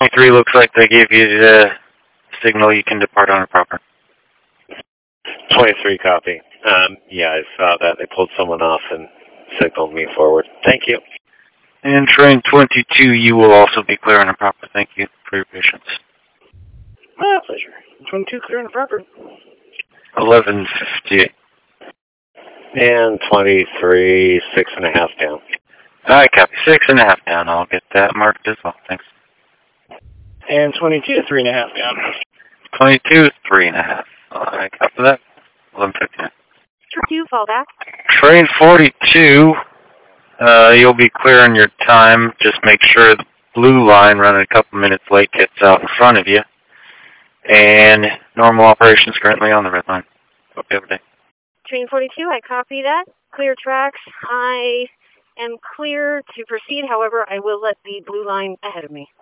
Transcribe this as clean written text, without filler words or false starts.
23 looks like they gave you the signal you can depart on a proper. 23 copy. Yeah, I saw that. They pulled someone off and signaled me forward. Thank you. And train 22, you will also be clear on a proper. Thank you for your patience. My pleasure. 22 clear on a proper. 11:58. And 23, 6.5 down. All right, copy. 6.5 down. I'll get that marked as well. Thanks. And 22, 3.5 down. 22, 3.5. All right, copy that. 11:59. 2 fallback. Train 42, you'll be clear on your time. Just make sure the blue line running a couple minutes late gets out in front of you. And normal operations currently on the red line. Hope you have a day. Train 42, I copy that. Clear tracks. I am clear to proceed. However, I will let the blue line ahead of me.